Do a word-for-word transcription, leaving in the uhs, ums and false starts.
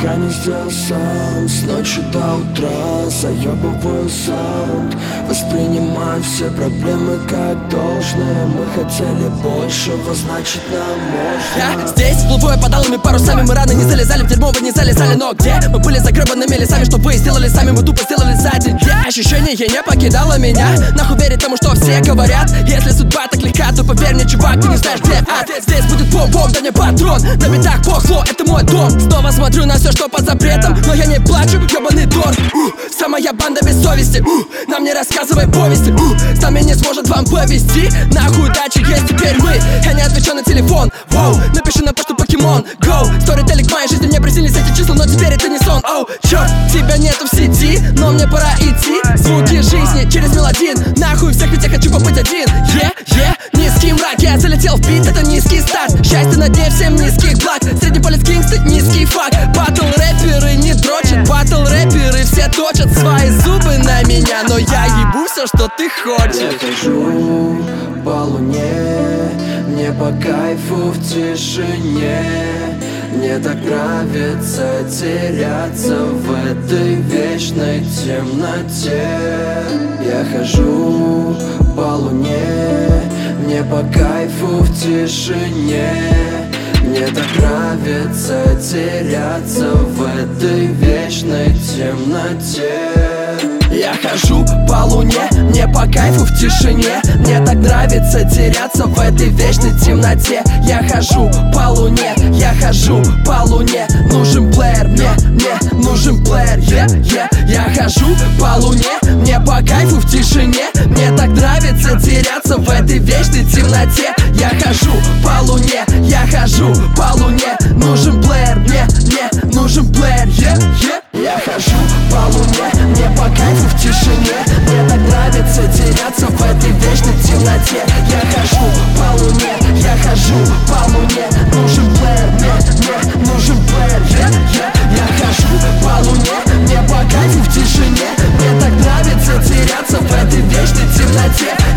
пока не сделал сам. С ночи до утра заебываю саунд. Воспринимаю все проблемы как должное. Мы хотели большего, значит нам можно. Я здесь, плыву под алыми парусами. Мы рано не залезали в дерьмо, вы не залезали. Но где? Мы были загребанными лесами. Что вы сделали сами, мы тупо сделали за день. Я ощущение не покидало меня. Нахуй верить тому, что все говорят. Если судьба так легка, то поверь мне, чувак, ты не знаешь, где ад. Здесь будет бом-бом, да не патрон. На битах бог фло, это мой дом. Снова смотрю на все, что под запретом, но я не плачу, ёбаный торт. uh, Самая банда без совести. uh, Нам не рассказывай повести. uh, С нами не сможет вам повести. Нахуй дачи есть теперь мы. Я не отвечу на телефон. Воу, напиши на почту покемон. Go, сторителлинг моей жизни, мне приснились эти числа, но теперь это не сон. Оу, oh, чёрт, тебя нету в сети, но мне пора идти. Звуки жизни через мелодин. Нахуй всех, ведь я хочу побыть один. Yeah, yeah, низкий мрак, я залетел в бит, это низкий старт. Счастье на дне, всем низких благ. Средний полис кингсты, низкий факт. Батл рэперы не дрочат, батл рэперы все точат свои зубы на меня, но я ебу все, что ты хочешь. Я хожу по луне, мне по кайфу в тишине. Мне так нравится теряться в этой вечной темноте. Я хожу по луне, мне по кайфу в тишине. Мне так нравится теряться в этой вечной темноте. Я хожу по луне, мне по кайфу в тишине. Мне так нравится теряться в этой вечной темноте. Я хожу по луне, я хожу по луне. Нужен плеер, мне, мне нужен плеер, yeah, yeah. Я хожу по луне, мне по кайфу в тишине. Мне так нравится теряться в этой вечной темноте. Я хожу по луне, я хожу по луне. Нужен плеер, мне, мне нужен плеер, yeah, yeah. Я хожу по луне, мне по кайфу в тишине. Мне так нравится теряться в этой вечной темноте. Я хожу по луне, я хожу по луне. Нужен плеер, мне, мне нужен плеер, yeah, yeah. Я хожу по луне, мне по кайфу в тишине. Мне так нравится теряться в этой вечной темноте.